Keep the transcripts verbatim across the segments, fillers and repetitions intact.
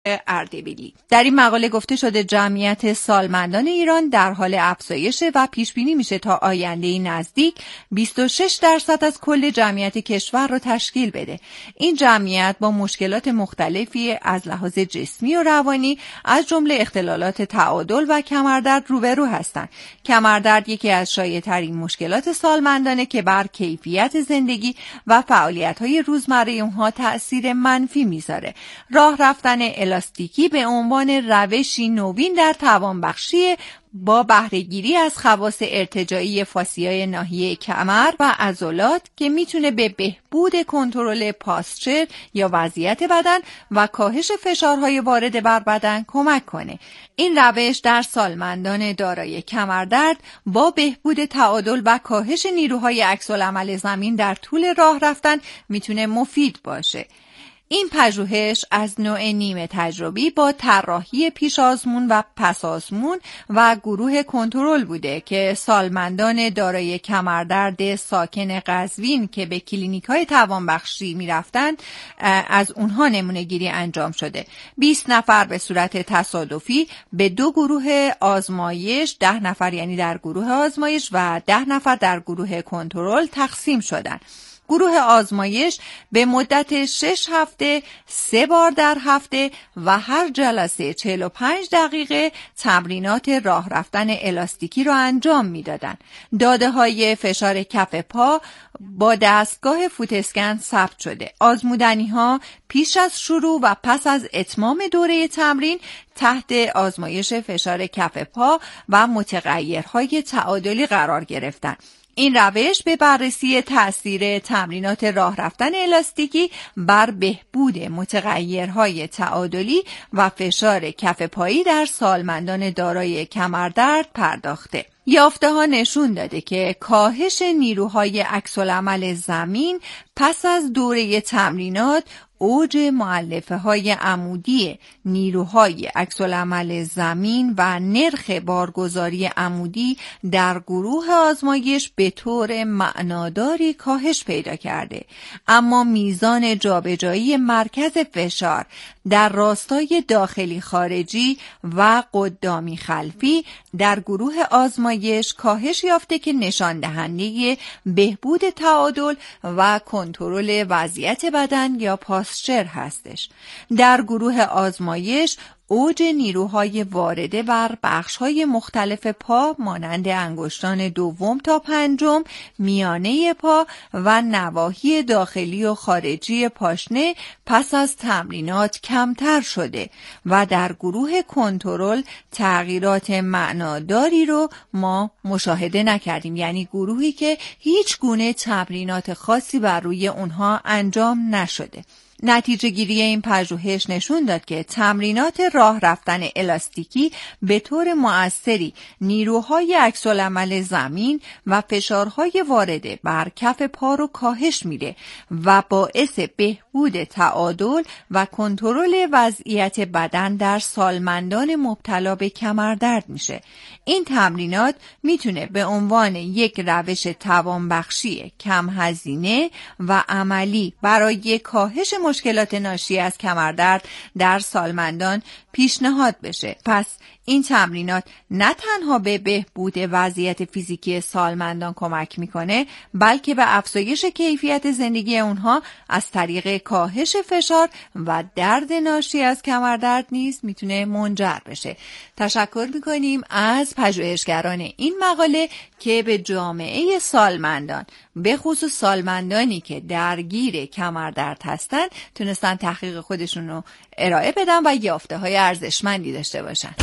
اردبیلی. در این مقاله گفته شده جمعیت سالمندان ایران در حال افزایش و پیش بینی میشه تا آینده نزدیک بیست و شش درصد از کل جمعیت کشور رو تشکیل بده. این جمعیت با مشکلات مختلفی از لحاظ جسمی و روانی از جمله اختلالات تعادل و کمردرد روبرو هستند. کمردرد یکی از شایع‌ترین مشکلات سالمندانه که بر کیفیت زندگی و فعالیت‌های روزمره اونها تأثیر منفی میذاره. راه رفتن الاستیکی به عنوان روشی نوین در توانبخشی با بهره‌گیری از خواص ارتجاعی فاسیای ناحیه کمر و عضلات که میتونه به بهبود کنترل پاستچر یا وضعیت بدن و کاهش فشارهای وارد بر بدن کمک کنه. این روش در سالمندان دارای کمردرد با بهبود تعادل و کاهش نیروهای عکس‌العمل زمین در طول راه رفتن میتونه مفید باشه. این پژوهش از نوع نیمه تجربی با طراحی پیش آزمون و پس آزمون و گروه کنترل بوده که سالمندان دارای کمردرد ساکن قزوین که به کلینیک‌های توانبخشی می‌رفتند از اونها نمونه گیری انجام شده. بیست نفر به صورت تصادفی به دو گروه آزمایش، ده نفر یعنی در گروه آزمایش و ده نفر در گروه کنترل تقسیم شدند. گروه آزمایش به مدت شش هفته سه بار در هفته و هر جلسه چهل و پنج دقیقه تمرینات راه رفتن الاستیکی را انجام میدادند. داده های فشار کف پا با دستگاه فوت اسکن ثبت شده. آزمودنی ها پیش از شروع و پس از اتمام دوره تمرین تحت آزمایش فشار کف پا و متغیرهای تعادلی قرار گرفتند. این روش به بررسی تأثیر تمرینات راه رفتن الاستیکی بر بهبود متغیرهای تعادلی و فشار کف پایی در سالمندان دارای کمردرد پرداخته. یافته ها نشون داده که کاهش نیروهای عکس‌العمل زمین پس از دوره تمرینات اوج مؤلفه های عمودی نیروهای عکس‌العمل زمین و نرخ بارگذاری عمودی در گروه آزمایش به طور معناداری کاهش پیدا کرده، اما میزان جابجایی مرکز فشار در راستای داخلی خارجی و قدامی خلفی در گروه آزمایش کاهش یافته که نشان دهنده بهبود تعادل و کنترل وضعیت بدن یا پاستچر هستش. در گروه آزمایش اوج نیروهای وارده بر بخش‌های مختلف پا مانند انگشتان دوم تا پنجم، میانه پا و نواحی داخلی و خارجی پاشنه پس از تمرینات کمتر شده و در گروه کنترل تغییرات معناداری رو ما مشاهده نکردیم، یعنی گروهی که هیچ گونه تمرینات خاصی بر روی اونها انجام نشده. نتیجه گیری این پژوهش نشون داد که تمرینات راه رفتن الاستیکی به طور مؤثری نیروهای عکس‌العمل زمین و فشارهای وارده بر کف پا رو کاهش میده و باعث بهبود تعادل و کنترل وضعیت بدن در سالمندان مبتلا به کمردرد میشه. این تمرینات میتونه به عنوان یک روش توانبخشی کم هزینه و عملی برای کاهش مشکلات ناشی از کمردرد در سالمندان پیشنهاد بشه. پس این تمرینات نه تنها به بهبود وضعیت فیزیکی سالمندان کمک میکنه، بلکه به افزایش کیفیت زندگی اونها از طریق کاهش فشار و درد ناشی از کمردرد نیز میتونه منجر بشه. تشکر میکنیم از پژوهشگران این مقاله که به جامعه سالمندان، به خصوص سالمندانی که درگیر کمردرد هستن، تونستن تحقیق خودشون رو ارائه بدن و یافته های ارزشمندی داشته باشن.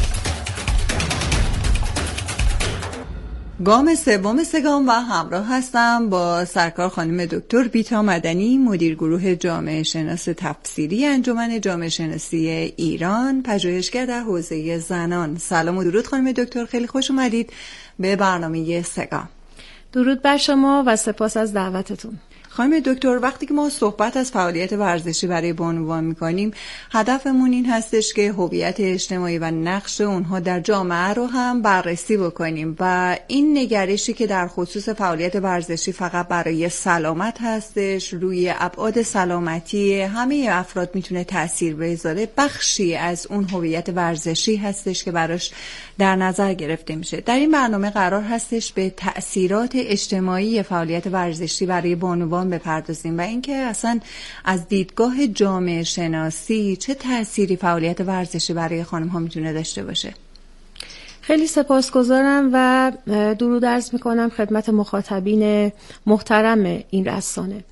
گام سوم سگام و همراه هستم با سرکار خانم دکتر بیتا مدنی، مدیر گروه جامعه شناس تفسیری انجمن جامعه شناسی ایران، پژوهشگر در حوزه زنان. سلام و درود خانم دکتر، خیلی خوش اومدید به برنامه سگام. درود بر شما و سپاس از دعوتتون. خانم دکتر، وقتی که ما صحبت از فعالیت ورزشی برای بانوان میکنیم، هدفمون این هستش که هویت اجتماعی و نقش اونها در جامعه رو هم بررسی بکنیم و این نگرشی که در خصوص فعالیت ورزشی فقط برای سلامت هستش، روی ابعاد سلامتی همه افراد میتونه تأثیر بذاره، بخشی از اون هویت ورزشی هستش که براش در نظر گرفته میشه. در این برنامه قرار هستش به تأثیرات اجتماعی فعالیت ورزشی برای بانوان بپردازیم و اینکه اصلا از دیدگاه جامعه شناسی چه تأثیری فعالیت ورزشی برای خانم ها میتونه داشته باشه. خیلی سپاسگزارم و درود عرض میکنم خدمت مخاطبین محترم این رسانه.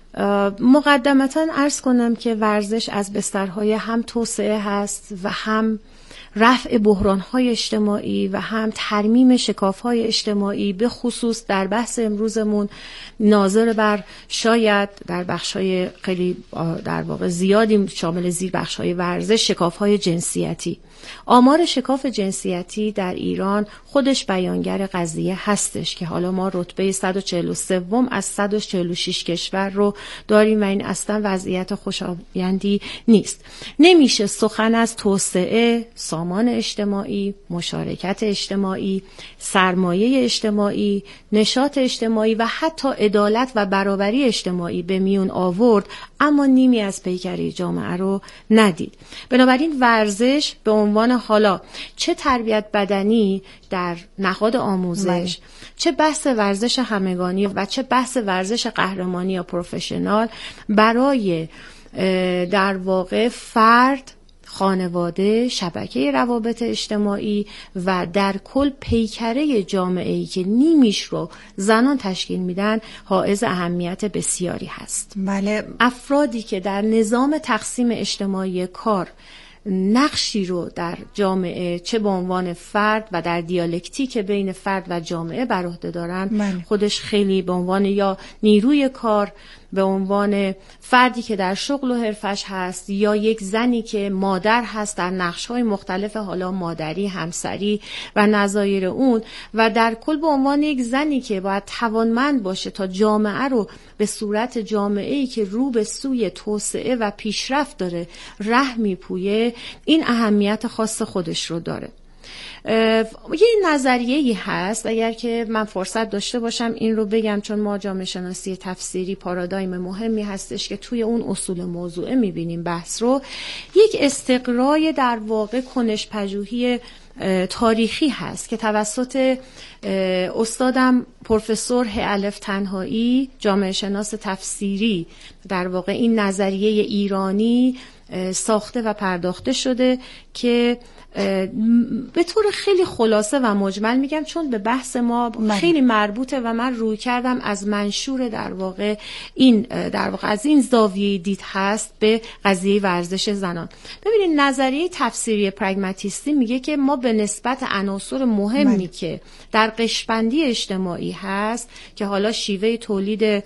مقدمتاً عرض کنم که ورزش از بسترهای هم توسعه هست و هم رفع بحران‌های اجتماعی و هم ترمیم شکاف‌های اجتماعی، به خصوص در بحث امروزمون ناظر بر شاید در بخش‌های خیلی در واقع زیادی شامل زیر بخش‌های ورزش شکاف‌های جنسیتی. آمار شکاف جنسیتی در ایران خودش بیانگر قضیه هستش که حالا ما رتبه صد و چهل و سه از صد و چهل و شش کشور رو داریم و این اصلا وضعیت خوشایندی نیست. نمیشه سخن از توسعه، سامان اجتماعی، مشارکت اجتماعی، سرمایه اجتماعی، نشاط اجتماعی و حتی عدالت و برابری اجتماعی به میون آورد اما نیمی از پیکره جامعه رو ندید. بنابراین ورزش به عنوان حالا چه تربیت بدنی در نهاد آموزش مالی. چه بحث ورزش همگانی و چه بحث ورزش قهرمانی یا پروفشنال برای در واقع فرد، خانواده، شبکه روابط اجتماعی و در کل پیکره جامعه‌ای که نیمیش رو زنان تشکیل میدن حائز اهمیت بسیاری هست. بله. افرادی که در نظام تقسیم اجتماعی کار نقشی رو در جامعه چه به عنوان فرد و در دیالکتیک بین فرد و جامعه بر عهده دارن بله. خودش خیلی به عنوان یا نیروی کار، به عنوان فردی که در شغل و حرفش هست یا یک زنی که مادر هست در نقش‌های مختلف حالا مادری، همسری و نظایر اون و در کل به عنوان یک زنی که باید توانمند باشه تا جامعه رو به صورت جامعه‌ای که رو به سوی توسعه و پیشرفت داره ره میپویه، این اهمیت خاص خودش رو داره. یه نظریه‌ای هست، اگر که من فرصت داشته باشم این رو بگم چون ما جامعه شناسی تفسیری پارادایم مهمی هستش که توی اون اصول موضوعه میبینیم بحث رو، یک استقرای در واقع کنش پژوهی تاریخی هست که توسط استادم پروفسور ه الف تنهایی جامعه شناس تفسیری در واقع این نظریه ایرانی ساخته و پرداخته شده که به طور خیلی خلاصه و مجمل میگم چون به بحث ما خیلی مربوطه و من روی کردم از منشور در واقع این در واقع از این زاویه دید هست به قضیه ورزش زنان. ببینید نظریه تفسیری پرگماتیستی میگه که ما به نسبت عناصر مهمی من. که در قشبندی اجتماعی هست که حالا شیوه تولید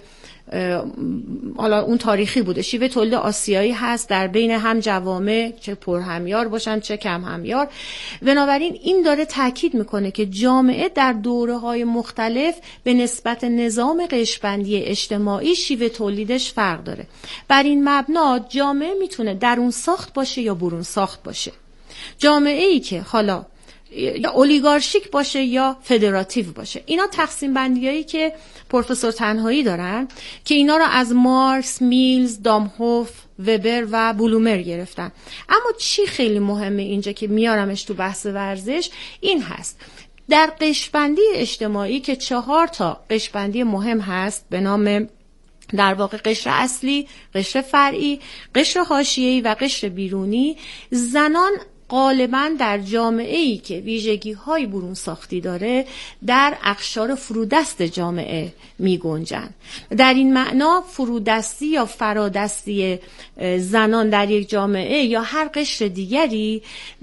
حالا اون تاریخی بوده، شیوه تولید آسیایی هست در بین هم جوامع چه پرهمیار باشن چه کم همیار. بنابراین این داره تاکید میکنه که جامعه در دوره‌های مختلف به نسبت نظام قشبندی اجتماعی شیوه تولیدش فرق داره. بر این مبنا جامعه میتونه درون ساخت باشه یا برون ساخت باشه. جامعه‌ای که حالا یا اولیگارشیک باشه یا فدراتیو باشه. اینا تقسیم بندیایی که پروفسور تنهایی دارن که اینا رو از مارکس، میلز، دامهوف، وبر و بلومر گرفتن. اما چی خیلی مهمه اینجا که میارمش تو بحث ورزش این هست: در قشبندی اجتماعی که چهار تا قشبندی مهم هست به نام در واقع قشر اصلی، قشر فرعی، قشر حاشیه‌ای و قشر بیرونی، زنان غالباً در جامعه‌ای که ویژگی‌های برون ساختی داره در اقشار فرودست جامعه می‌گنجن. در این معنا فرودستی یا فرادستی زنان در یک جامعه یا هر قشر دیگری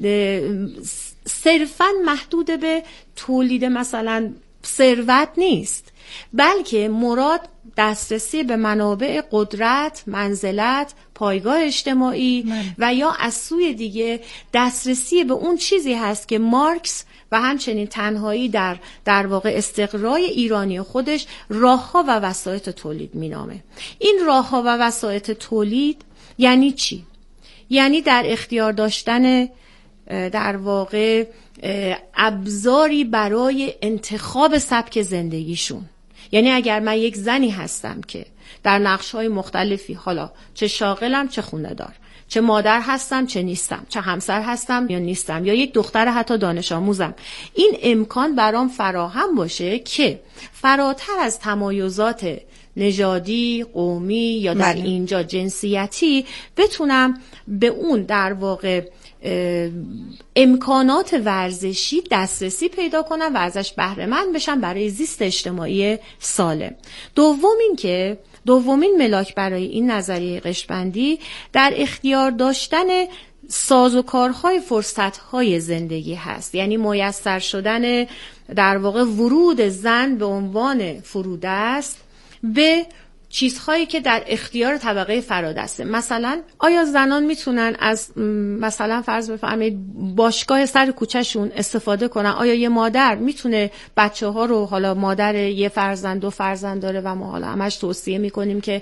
صرفاً محدود به تولید مثلا ثروت نیست، بلکه مراد دسترسی به منابع قدرت، منزلت، پایگاه اجتماعی من. و یا از سوی دیگه دسترسی به اون چیزی هست که مارکس و همچنین تنهایی در در واقع استقرای ایرانی خودش راه‌ها و وسایط تولید مینامه. این راه‌ها و وسایط تولید یعنی چی؟ یعنی در اختیار داشتن در واقع ابزاری برای انتخاب سبک زندگیشون. یعنی اگر من یک زنی هستم که در نقش‌های مختلفی، حالا چه شاغلم چه خونه دار، چه مادر هستم چه نیستم، چه همسر هستم یا نیستم، یا یک دختر حتی دانش آموزم، این امکان برام فراهم باشه که فراتر از تمایزات نژادی، قومی یا در بله. اینجا جنسیتی بتونم به اون در واقع امکانات ورزشی دسترسی پیدا کنم و ازش بهره مند بشم برای زیست اجتماعی سالم. دوم این که دومین ملاک برای این نظریه قشبندی در اختیار داشتن سازوکارهای فرصتهای زندگی هست. یعنی میسر شدن در واقع ورود زن به عنوان فرودست به چیزهایی که در اختیار طبقه فرادسته. مثلا آیا زنان میتونن از مثلا فرض بفرمایید باشگاه سر کوچهشون استفاده کنن؟ آیا یه مادر میتونه بچه ها رو، حالا مادر یه فرزند دو فرزند داره و ما حالا همش توصیه میکنیم که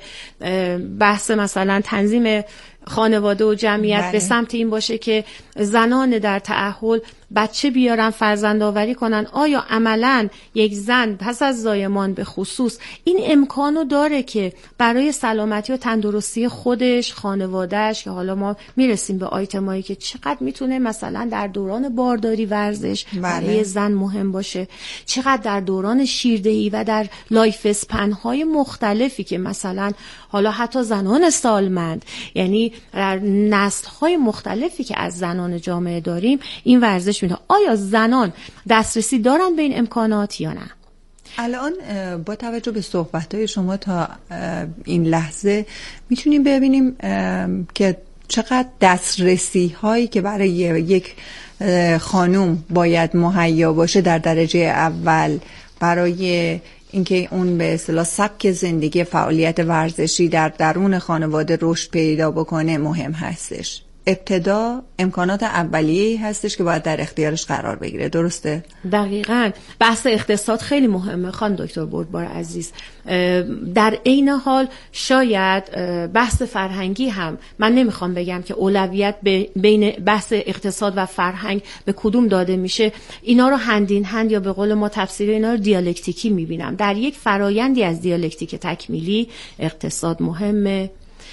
بحث مثلا تنظیم خانواده و جمعیت بله. به سمت این باشه که زنان در تأهل بچه بیارن، فرزند آوری کنن. آیا عملاً یک زن پس از زایمان به خصوص این امکانو داره که برای سلامتی و تندرستی خودش، خانوادهش، که حالا ما میرسیم به آیتمایی که چقدر میتونه مثلا در دوران بارداری ورزش بله. برای زن مهم باشه، چقدر در دوران شیردهی و در لایف اسپن‌های مختلفی که مثلا حالا حتی زنان سالمند، یعنی در نسل‌های مختلفی که از زنان جامعه داریم، این ورزش میده. آیا زنان دسترسی دارن به این امکانات یا نه؟ الان با توجه به صحبت‌های شما تا این لحظه میتونیم ببینیم که چقدر دسترسی هایی که برای یک خانم باید مهیا باشه در درجه اول برای اینکه اون به اصطلاح سبک زندگی فعالیت ورزشی در درون خانواده رشد پیدا بکنه مهم هستش. ابتدا امکانات اولیه‌ای هستش که باید در اختیارش قرار بگیره. درسته؟ دقیقاً. بحث اقتصاد خیلی مهمه خانم دکتر بردبار عزیز. در عین حال شاید بحث فرهنگی هم، من نمیخوام بگم که اولویت بین بحث اقتصاد و فرهنگ به کدوم داده میشه، اینا رو هندین هند یا به قول ما تفسیر اینا رو دیالکتیکی میبینم. در یک فرایندی از دیالکتیک تکمیلی اقتصاد مهمه،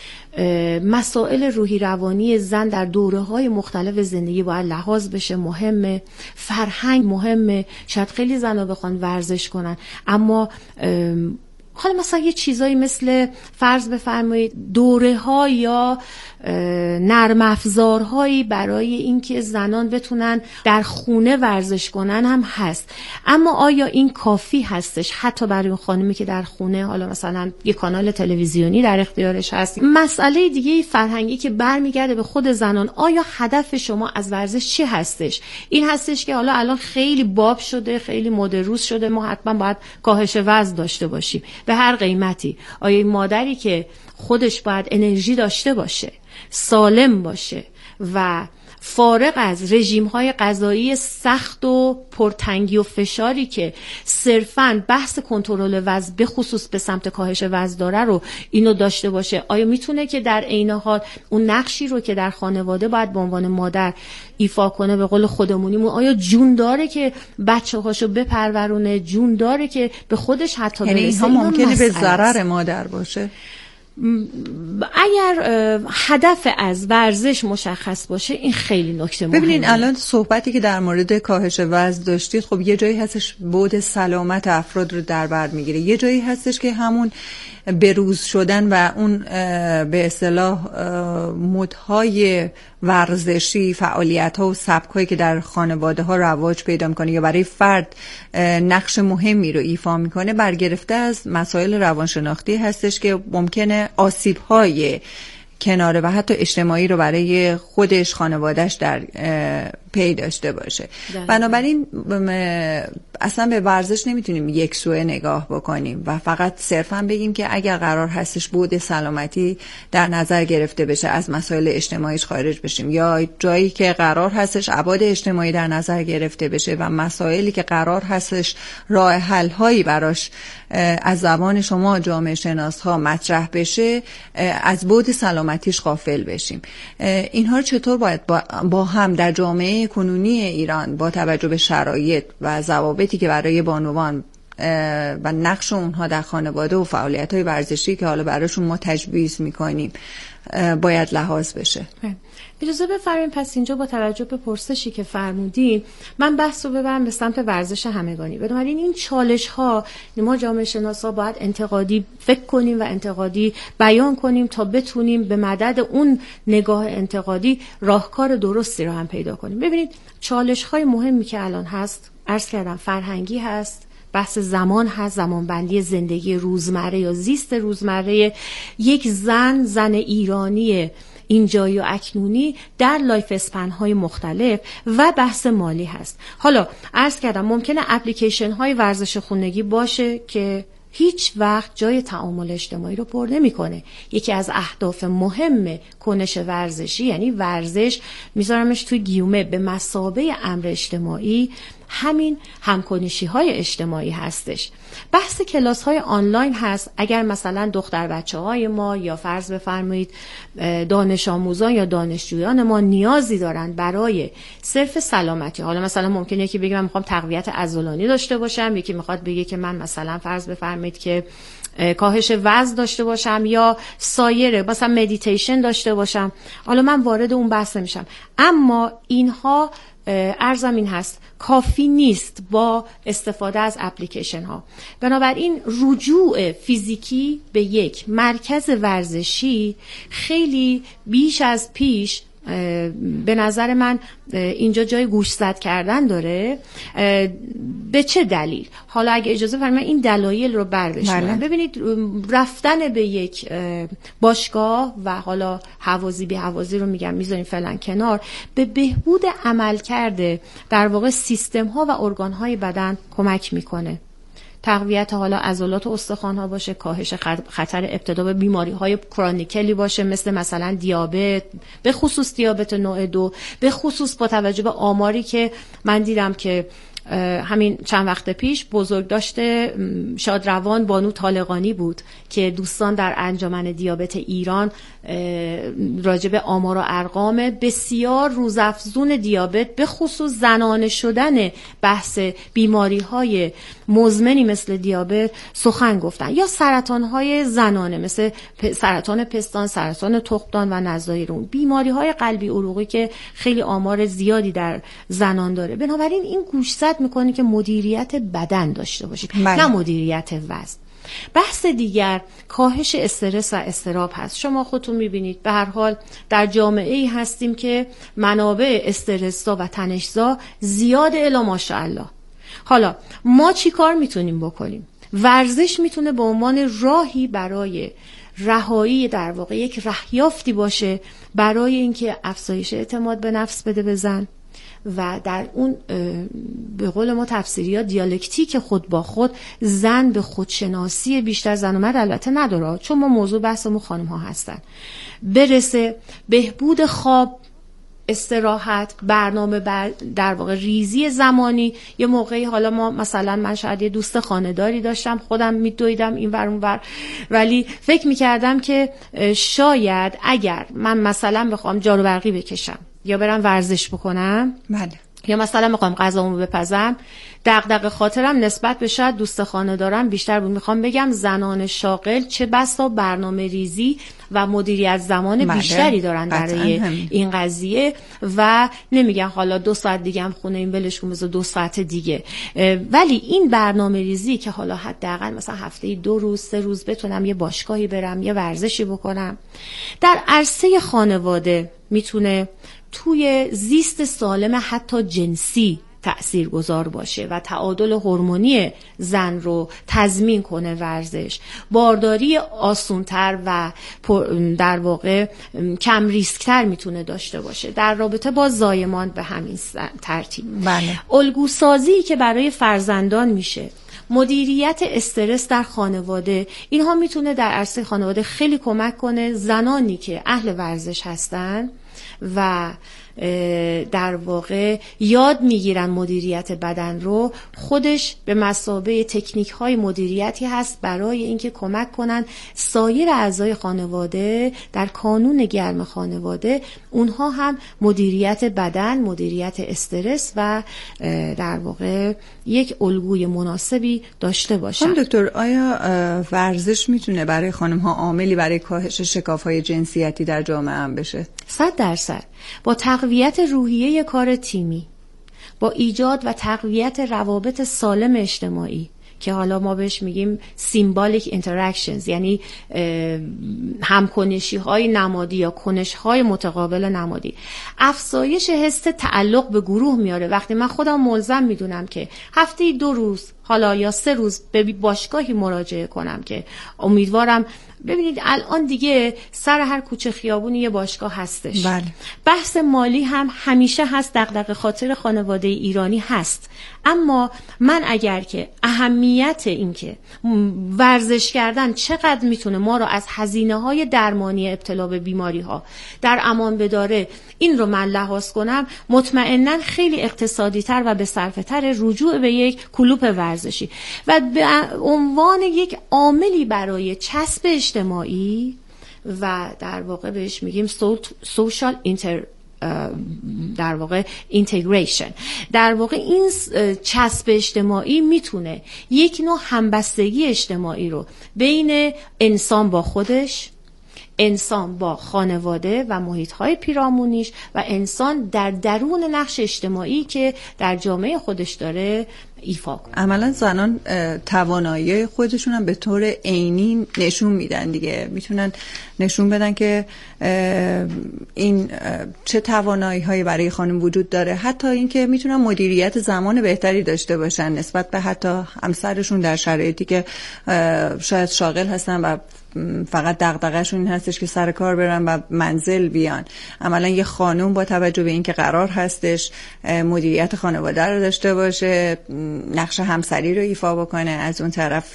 مسائل روحی روانی زن در دوره‌های مختلف زندگی باید لحاظ بشه، مهمه، فرهنگ مهمه. شاید خیلی زن‌ها بخوان ورزش کنن، اما حالا مثلا یه چیزایی مثل فرض بفرمایید دوره‌ها یا نرم افزارهایی برای اینکه زنان بتونن در خونه ورزش کنن هم هست. اما آیا این کافی هستش حتی برای اون خانمی که در خونه حالا مثلا یه کانال تلویزیونی در اختیارش هست؟ مسئله دیگه فرهنگی که برمیگرده به خود زنان، آیا هدف شما از ورزش چی هستش؟ این هستش که حالا الان خیلی باب شده، خیلی مدروس شده، ما حتما باید کاهش وزن داشته باشیم به هر قیمتی. آیا این مادری که خودش باید انرژی داشته باشه، سالم باشه و فارغ از رژیم‌های غذایی سخت و پرتنگی و فشاری که صرفاً بحث کنترل وزن به خصوص به سمت کاهش وزن داره رو اینو داشته باشه، آیا میتونه که در عین حال اون نقشی رو که در خانواده باید به عنوان مادر ایفا کنه، به قول خودمونیمون، آیا جون داره که بچه‌هاشو بپرورونه، جون داره که به خودش حتی برسه؟ یعنی اینها ممکنه به ضرر مادر باشه. اگر هدف از ورزش مشخص باشه این خیلی نکته مهمه. ببینین الان صحبتی که در مورد کاهش وزن داشتید، خب یه جایی هستش بعد سلامت افراد رو در بر میگیره، یه جایی هستش که همون بروز شدن و اون به اصطلاح مدهای ورزشی، فعالیت ها و سبک هایی که در خانواده ها رواج پیدا میکنه یا برای فرد نقش مهمی رو ایفا میکنه برگرفته از مسائل روانشناختی هستش که ممکنه آسیب های کناره و حتی اجتماعی رو برای خودش، خانوادهش در پی داشته باشه. بنابراین اصلا به ورزش نمیتونیم یک سوه نگاه بکنیم و فقط صرفا بگیم که اگر قرار هستش بعد سلامتی در نظر گرفته بشه از مسائل اجتماعیش خارج بشیم، یا جایی که قرار هستش ابعاد اجتماعی در نظر گرفته بشه و مسائلی که قرار هستش راه حل هایی براش از زبان شما جامعه شناس ها مطرح بشه، از بعد سلامتیش غافل بشیم. اینها چطور باید با هم در جامعه کنونی ایران با توجه به شرایط و ضوابطی که برای بانوان و نقش اونها در خانواده و فعالیت‌های ورزشی که حالا براشون ما تجویز می‌کنیم باید لحاظ بشه؟ اجازه بفرمایید پس اینجا با توجه به پرسشی که فرمودین من بحث رو ببرم به سمت ورزش همگانی. بنابراین این چالش ها ما جامعه شناسا باید انتقادی فکر کنیم و انتقادی بیان کنیم تا بتونیم به مدد اون نگاه انتقادی راهکار درستی رو هم پیدا کنیم. ببینید چالش های مهمی که الان هست، عرض کردم فرهنگی هست، بحث زمان هست، زمانبندی زندگی روزمره یا زیست روزمره یک زن زن ایرانی اینجایی و اکنونی در لایف اسپن های مختلف و بحث مالی هست. حالا عرض کردم ممکنه اپلیکیشن های ورزش خونگی باشه که هیچ وقت جای تعامل اجتماعی رو پر نمی‌کنه. یکی از اهداف مهم کنش ورزشی، یعنی ورزش میذارمش توی گیومه، به مثابه امر اجتماعی همین همکنشی های اجتماعی هستش. بحث کلاس های آنلاین هست. اگر مثلا دختر بچه های ما یا فرض بفرمایید دانش آموزان یا دانشجویان ما نیازی دارن برای صرف سلامتی، حالا مثلا ممکنه یکی بگه من میخوام تقویت عضلانی داشته باشم، یکی میخواد بگه که من مثلا فرض بفرمایید که کاهش وزن داشته باشم یا سایر مثلا مدیتیشن داشته باشم، حالا من وارد اون بحث نمیشم. اما اینها ارزم این هست کافی نیست با استفاده از اپلیکیشن ها. بنابراین رجوع فیزیکی به یک مرکز ورزشی خیلی بیش از پیش به نظر من اینجا جای گوشزد کردن داره. به چه دلیل؟ حالا اگه اجازه فرمایید این دلایل رو بربشونم. ببینید رفتن به یک باشگاه و حالا حوازی بی حوازی رو میگم میذاریم فعلا کنار، به بهبود عمل کرده در واقع سیستم ها و ارگان های بدن کمک میکنه. تقویت حالا عضلات و استخوان ها باشه، کاهش خطر ابتلا به بیماری های کرونیکلی باشه مثل مثلا دیابت، به خصوص دیابت نوع دو، به خصوص با توجه به آماری که من دیدم که همین چند وقت پیش بزرگ داشته شادروان بانو طالقانی بود که دوستان در انجمن دیابت ایران راجب آمار و ارقام بسیار روزافزون دیابت به خصوص زنانه شدن بحث بیماری های مزمنی مثل دیابت سخن گفتن، یا سرطان های زنانه مثل سرطان پستان، سرطان تخمدان و نزایرون، بیماری های قلبی عروقی که خیلی آمار زیادی در زنان داره. بنابراین این گوشزد میکنه که مدیریت بدن داشته باشید نه مدیریت وزن. بحث دیگر کاهش استرس و اضطراب هست. شما خودتون میبینید به هر حال در جامعه ای هستیم که منابع استرس‌زا و تنش‌زا زیاد الی ماشاءالله. حالا ما چی کار میتونیم بکنیم؟ ورزش میتونه به عنوان راهی برای رهایی در واقع یک رهیافتی باشه برای اینکه افزایش اعتماد به نفس بده به زن و در اون به قول ما تفسیری ها دیالکتیک خود با خود زن به خودشناسی بیشتر، زن و مرد البته نداره چون ما موضوع بحثمون خانم ها هستن، برسه. بهبود خواب، استراحت، برنامه بر در واقع ریزی زمانی. یه موقعی حالا ما مثلا من شاید یه دوست خانه‌داری داشتم، خودم میدویدم این ور اون ور، ولی فکر میکردم که شاید اگر من مثلا بخوام جارو برقی بکشم یا برم ورزش بکنم، بله، یا مثلا میخوام غذامو بپزم، دغدغه خاطرم نسبت به شاید دوست خانه دارم بیشتر بود. میخوام بگم زنان شاغل چه بسا برنامه ریزی و مدیریت زمان بله. بیشتری دارن برای این قضیه و نمیگن حالا دو ساعت دیگه هم خونه این ولش کن بذار دو ساعت دیگه، ولی این برنامه ریزی که حالا حداقل مثلا هفته دو روز سه روز بتونم یه باشگاهی برم یه ورزشی بکنم در عرصه خانواده میتونه توی زیست سالم حتی جنسی تأثیرگذار باشه و تعادل هورمونی زن رو تضمین کنه ورزش، بارداری آسان‌تر و در واقع کم ریسکتر میتونه داشته باشه در رابطه با زایمان به همین ترتیب. بله. الگوسازی که برای فرزندان میشه، مدیریت استرس در خانواده، اینها میتونه در عرصه خانواده خیلی کمک کنه زنانی که اهل ورزش هستن و در واقع یاد میگیرن مدیریت بدن رو، خودش به مثابه تکنیک های مدیریتی هست برای اینکه کمک کنن سایر اعضای خانواده در کانون گرم خانواده اونها هم مدیریت بدن، مدیریت استرس و در واقع یک الگوی مناسبی داشته باشن. خانم دکتر، آیا ورزش میتونه برای خانم ها عاملی برای کاهش شکاف های جنسیتی در جامعه هم بشه؟ صد درصد. با تقویت روحیه کار تیمی، با ایجاد و تقویت روابط سالم اجتماعی که حالا ما بهش میگیم symbolic interactions، یعنی همکنشی های نمادی یا کنش های متقابل نمادی، افزایش حس تعلق به گروه میاره. وقتی من خودم ملزم میدونم که هفته دو روز حالا یا سه روز به باشگاهی مراجعه کنم که امیدوارم، ببینید الان دیگه سر هر کوچه خیابونی یه باشگاه هستش. بله. بحث مالی هم همیشه هست، دغدغه خاطر خانواده ایرانی هست، اما من اگر که اهمیت این که ورزش کردن چقدر میتونه ما رو از هزینه‌های درمانی ابتلا به بیماری‌ها در امان بداره، این رو من لحاظ کنم، مطمئناً خیلی اقتصادی‌تر و به صرفه‌تر رجوع به یک کلوپ ورزشی و به عنوان یک عاملی برای چسب اجتماعی و در واقع بهش میگیم سوشال اینتر در واقع اینتگریشن، در واقع این چسب اجتماعی میتونه یک نوع همبستگی اجتماعی رو بین انسان با خودش، انسان با خانواده و محیط‌های پیرامونیش و انسان در درون نقش اجتماعی که در جامعه خودش داره ایفا کنه. عملا زنان توانایی خودشون هم به طور عینی نشون میدن دیگه، میتونن نشون بدن که این چه توانایی هایی برای خانم وجود داره، حتی اینکه میتونن مدیریت زمان بهتری داشته باشن نسبت به حتی همسرشون در شرایطی که شاید شاغل هستن و فقط دغدغه‌شون این هستش که سر کار برن و منزل بیان. عملا یه خانم با توجه به اینکه قرار هستش مدیریت خانواده رو داشته باشه، نقش همسری رو ایفا بکنه، از اون طرف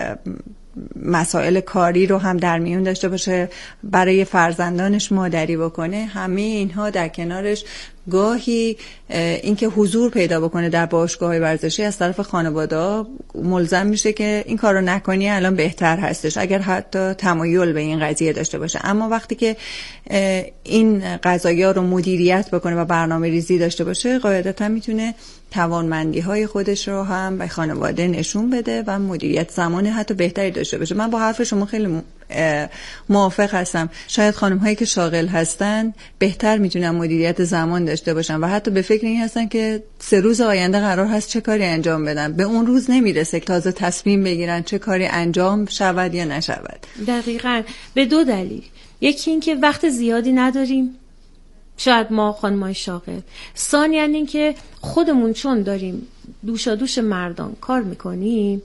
مسائل کاری رو هم در میون داشته باشه، برای فرزندانش مادری بکنه، همه اینها در کنارش گاهی اینکه حضور پیدا بکنه در باشگاه‌های ورزشی از طرف خانواده ملزم میشه که این کارو نکنی الان بهتر هستش، اگر حتی تمایل به این قضیه داشته باشه. اما وقتی که این قضایا رو مدیریت بکنه و برنامه‌ریزی داشته باشه، قاعدتا میتونه توانمندی‌های خودش رو هم به خانواده نشون بده و مدیریت زمان حتی بهتری داشته باشه. من با حرف شما خیلی موافق هستم. شاید خانم‌هایی که شاغل هستن بهتر میتونن مدیریت زمان داشته باشن و حتی به فکر این هستن که سه روز آینده قرار هست چه کاری انجام بدن، به اون روز نمیرسه تازه تصمیم بگیرن چه کاری انجام شود یا نشود. دقیقاً به دو دلیل، یکی این که وقت زیادی نداریم، شاید ما خانم‌های شاغل، ثانیاً این که خودمون چون داریم دوشا دوش مردان کار میکنیم،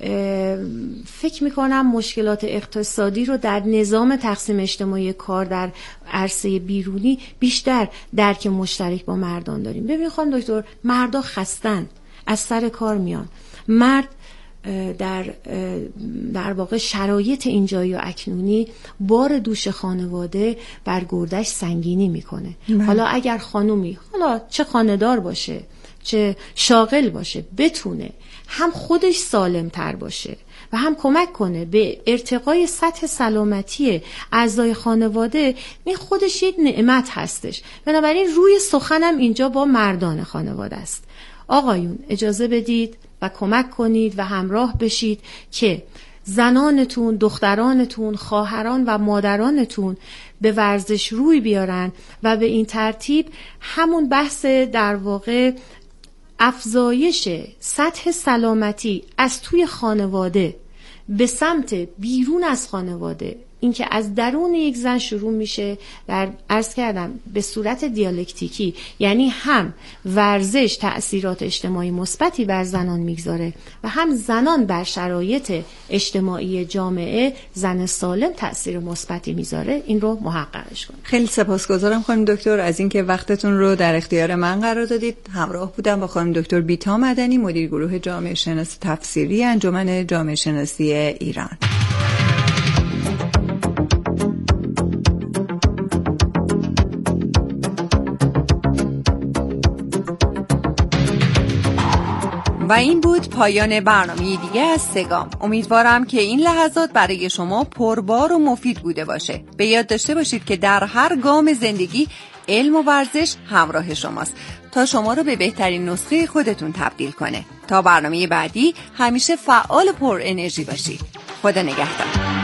فکر میکنم مشکلات اقتصادی رو در نظام تقسیم اجتماعی کار در عرصه بیرونی بیشتر درک مشترک با مردان داریم. ببین خانم دکتر، مردا خستن، از سر کار میان، مرد در در واقع شرایط اینجایی و اکنونی بار دوش خانواده بر گردش سنگینی میکنه. بله. حالا اگر خانومی، حالا چه خانه‌دار باشه چه شاغل باشه، بتونه هم خودش سالم تر باشه و هم کمک کنه به ارتقای سطح سلامتی اعضای خانواده، این خودش یک نعمت هستش. بنابراین روی سخنم اینجا با مردان خانواده است. آقایون اجازه بدید و کمک کنید و همراه بشید که زنانتون، دخترانتون، خواهران و مادرانتون به ورزش روی بیارن و به این ترتیب همون بحث در واقع افزایش سطح سلامتی از توی خانواده به سمت بیرون از خانواده اینکه از درون یک زن شروع میشه، در عرض کردم به صورت دیالکتیکی، یعنی هم ورزش تأثیرات اجتماعی مثبتی بر زنان میگذاره و هم زنان بر شرایط اجتماعی جامعه زن سالم تأثیر مثبتی میذاره. این رو محققش کنید. خیلی سپاسگزارم خانم دکتر از اینکه وقتتون رو در اختیار من قرار دادید. همراه بودم با خانم دکتر بیتا مدنی، مدیر گروه جامعه شناسی تفسیری انجمن جامعه شناسی ایران. و این بود پایان برنامه دیگه از سگام. امیدوارم که این لحظات برای شما پربار و مفید بوده باشه. به یاد داشته باشید که در هر گام زندگی علم و ورزش همراه شماست تا شما رو به بهترین نسخه خودتون تبدیل کنه. تا برنامه بعدی همیشه فعال و پر انرژی باشید. خدا نگهدار.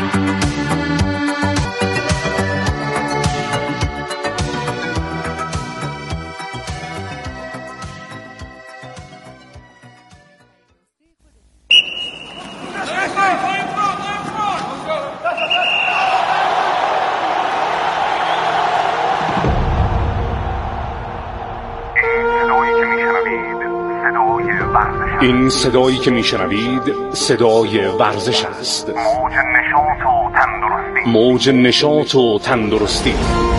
این صدایی که میشنوید صدای ورزش است. موج نشاط و تندرستی.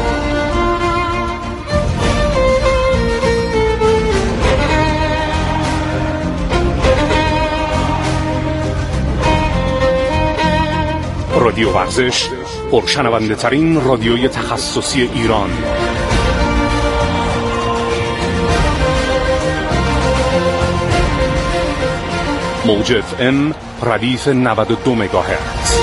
رادیو ورزش، پرشنونده ترین رادیوی تخصصی ایران. موج اف ام ردیف نود و دو مگاهرتز.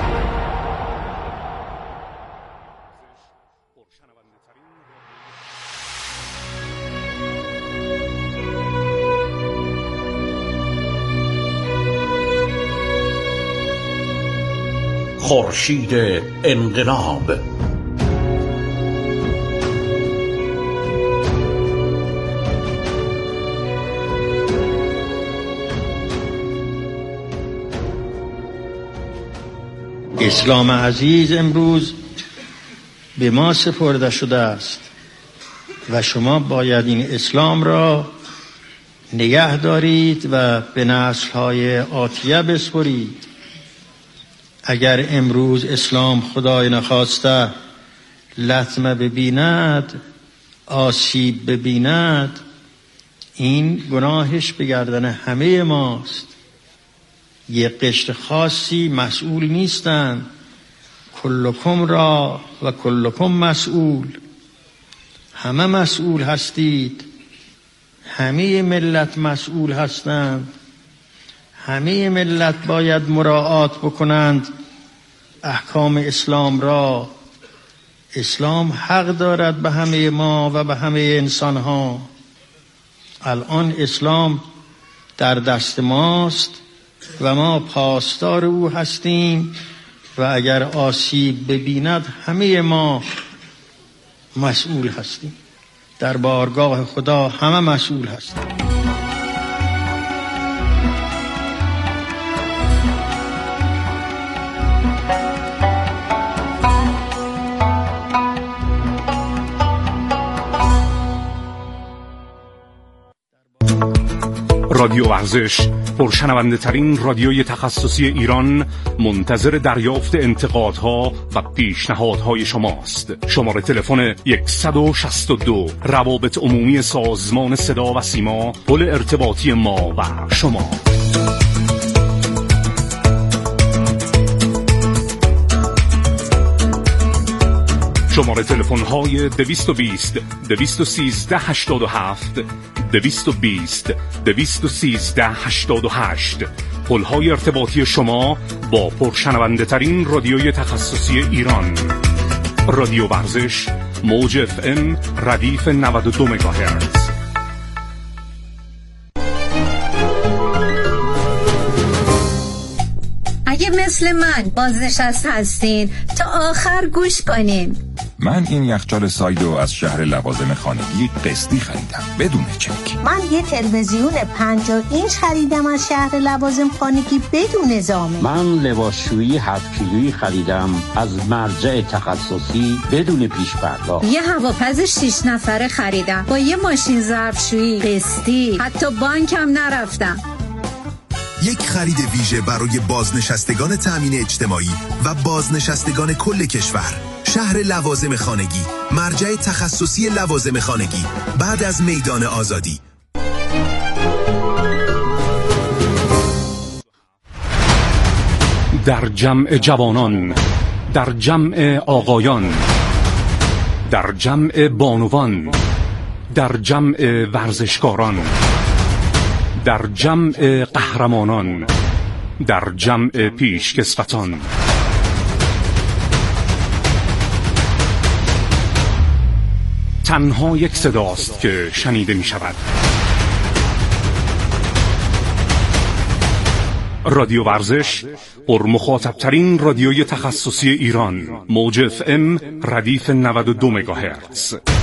خورشید انقلاب. اسلام عزیز امروز به ما سپرده شده است و شما باید این اسلام را نگه دارید و به نسل‌های آتیه بسپرید. اگر امروز اسلام خدای نخواسته لطمه ببیند، آسیب ببیند، این گناهش به گردن همه ماست. یک قشر خاصی مسئول نیستند. کلکم را و کلکم مسئول. همه مسئول هستید. همه ملت مسئول هستند. همه ملت باید مراعات بکنند احکام اسلام را. اسلام حق دارد به همه ما و به همه انسان ها. الان اسلام در دست ماست و ما پاسدار او هستیم و اگر آسیب ببیند همه ما مسئول هستیم. در بارگاه خدا همه مسئول هستیم. رادیو ورزش، پرشنونده ترین رادیوی تخصصی ایران، منتظر دریافت انتقادها و پیشنهادهای شماست. شماره تلفن صد و شصت و دو، روابط عمومی سازمان صدا و سیما، پل ارتباطی ما و شما. شماره تلفن های دویست و بیست دویست و سیزده هشتاد و هفت، دویست و بیست دویست و سیزده هشتاد و هشت. پل های ارتباطی شما با پرشنونده ترین رادیوی تخصصی ایران. رادیو ورزش، موج اف ام ردیف نود و دو مگاهرتز. اگه مثل من بازنشسته هستین تا آخر گوش کنین. من این یخچال سایدو از شهر لوازم خانگی قسطی خریدم بدون چک. من یه تلویزیون پنجاه اینچ خریدم از شهر لوازم خانگی بدون زامن. من لباسشویی هفت کیلویی خریدم از مرجع تخصصی بدون پیش پرداخت. یه هواپز شش نفره خریدم با یه ماشین ظرفشویی قسطی، حتی بانکم نرفتم. یک خرید ویژه برای بازنشستگان تأمین اجتماعی و بازنشستگان کل کشور. شهر لوازم خانگی، مرجع تخصصی لوازم خانگی، بعد از میدان آزادی. در جمع جوانان، در جمع آقایان، در جمع بانوان، در جمع ورزشکاران، در جمع قهرمانان، در جمع پیشکسوتان، تنها یک صداست که شنیده می شود. رادیو ورزش، پرمخاطب‌ترین رادیوی تخصصی ایران، موج اف ام ردیف نود و دو مگاهرتز.